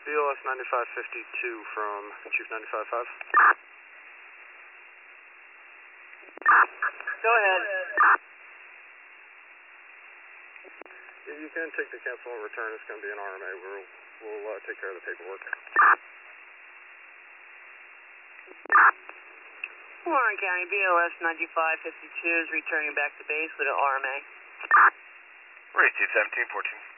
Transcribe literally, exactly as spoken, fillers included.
B O S ninety-five fifty-two from Chief ninety-five five. Go ahead. Yeah, you can take the cancel and return. It's going to be an R M A. We'll, we'll uh, take care of the paperwork. Warren County, B O S ninety-five fifty-two is returning back to base with an R M A. Race Chief seventeen fourteen.